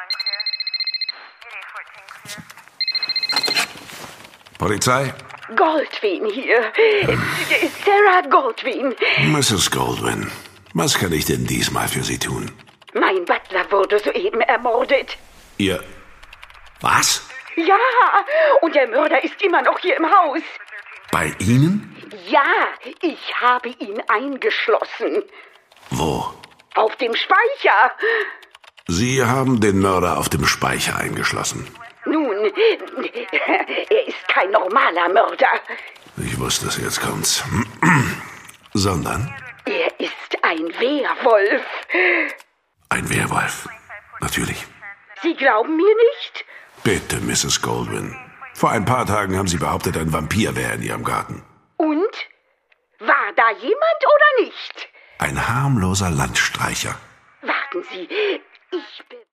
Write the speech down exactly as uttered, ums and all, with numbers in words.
Polizei? Goldwyn hier. Sarah Goldwyn. Misses Goldwyn, was kann ich denn diesmal für Sie tun? Mein Butler wurde soeben ermordet. Ihr... Was? Ja, und der Mörder ist immer noch hier im Haus. Bei Ihnen? Ja, ich habe ihn eingeschlossen. Wo? Auf dem Speicher. Sie haben den Mörder auf dem Speicher eingeschlossen. Nun, er ist kein normaler Mörder. Ich wusste es, jetzt kommt's. Sondern? Er ist ein Werwolf. Ein Werwolf. Natürlich. Sie glauben mir nicht? Bitte, Misses Goldwyn. Vor ein paar Tagen haben Sie behauptet, ein Vampir wäre in Ihrem Garten. Und? War da jemand oder nicht? Ein harmloser Landstreicher. Warten Sie, ich bin...